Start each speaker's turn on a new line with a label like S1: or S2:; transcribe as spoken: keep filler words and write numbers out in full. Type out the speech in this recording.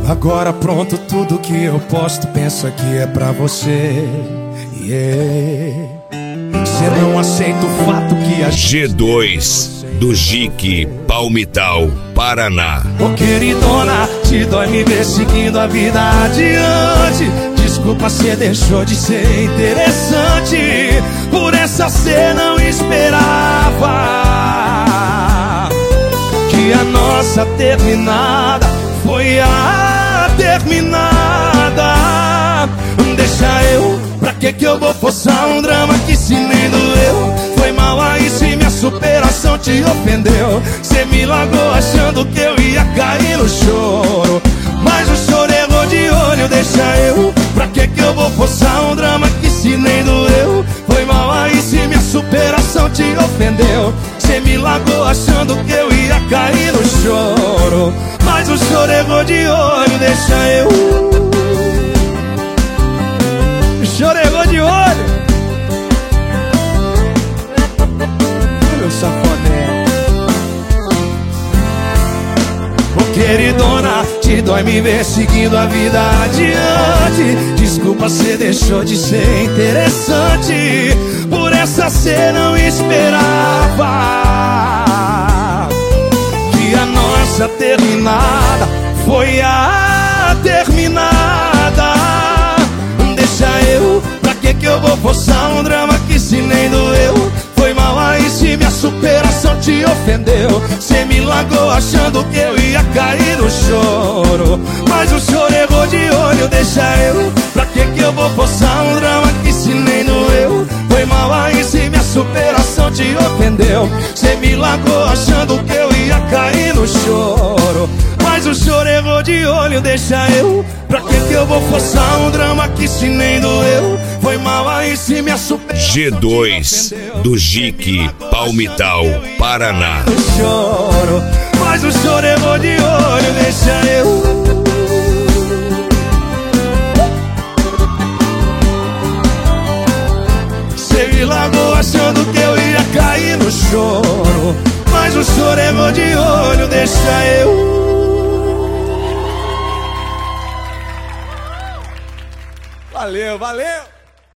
S1: Agora pronto, tudo que eu posto, penso que é pra você. Yeah. Cê não aceita o fato que a
S2: G dois do Jique, Palmital, Paraná.
S1: Ô queridona, te dói me ver seguindo a vida adiante. Desculpa, cê deixou de ser interessante. Por essa cê não esperava que a nossa terminada foi a terminada. Deixa eu, pra que que eu vou forçar um drama que se nem doeu? Foi mal aí se minha superação te ofendeu. Cê me largou achando que eu ia cair no choro, mas o choro errou de olho. Deixa eu, pra que que eu vou forçar um drama que se nem doeu? Foi mal aí se minha superação te ofendeu. Cê me largou achando que eu ia cair no choro, mas o choro errou de olho. Deixa eu, o choro errou de olho. Meu safadão. Ô queridona, te dói me ver seguindo a vida adiante. Desculpa, cê deixou de ser interessante. Por essa cê não esperava que a nossa terminada foi a terminada. Deixa eu, pra que que eu vou forçar um drama que se nem doeu? Foi mal aí se minha superação te ofendeu. Cê me largou achando que eu ia cair no choro, mas o choro errou de olho. Deixa eu, pra que que eu vou forçar um drama que se nem doeu? Foi mal aí se minha superação te ofendeu. Cê me largou achando que eu ia cair no choro, mas o choro errou de olho. Deixa eu, pra que que eu vou forçar um drama que se nem doeu? Foi mal aí se minha superação
S2: G dois do Jique, Palmital, Paraná.
S1: Choro, mas o choro errou de olho. Deixa eu, cê me largou achando que eu ia cair no choro, mas o choro errou de olho. Deixa eu. Valeu, valeu!